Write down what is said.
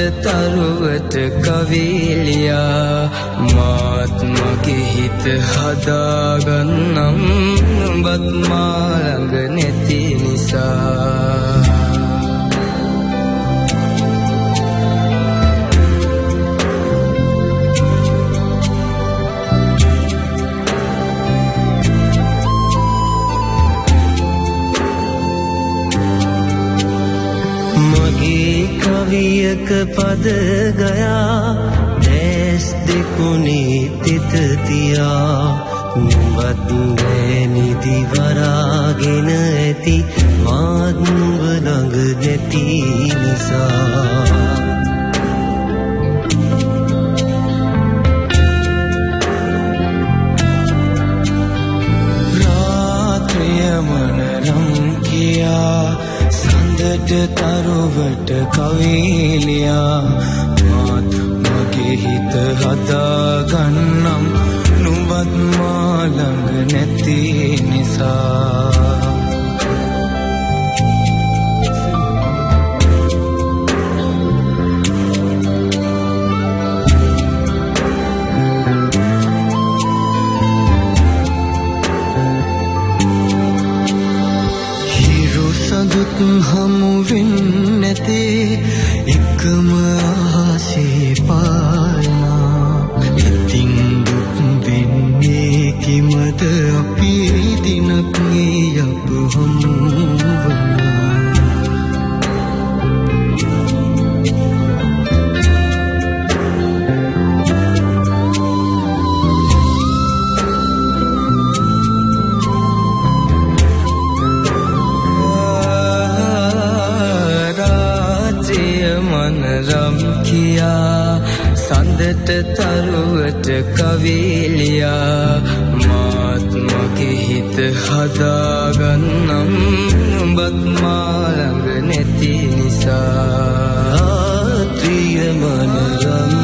තරුවට කවිලියා මාත් මගේ හිත හදාගන්නම් නුඹත් මා ළඟ නැති නිසා කවියක පද ගයා දැස් දෙකුණේ තිත තියා නුඹත් නිදි වරාගෙන ඇති මාත් නුඹ ළඟ නැති නිසා රාත්‍රිය මනරම් කියා තරුවට කවිලියා මාත් මගේ හිත හදාගන්නම් නුඹත් මා ළඟ නැති නිසා හමු වෙන්නැතේ එකම ආසේ පාලනා ඉතින් දුක් වෙන්නේ කිමද අපි දිනක් මේ අප හමු සඳට තරුවට කවිලියා මාත් මගේ හිත හදාගන්නම් නුඹත් මා ළඟ නැති නිසා රාත්‍රිය මනරම්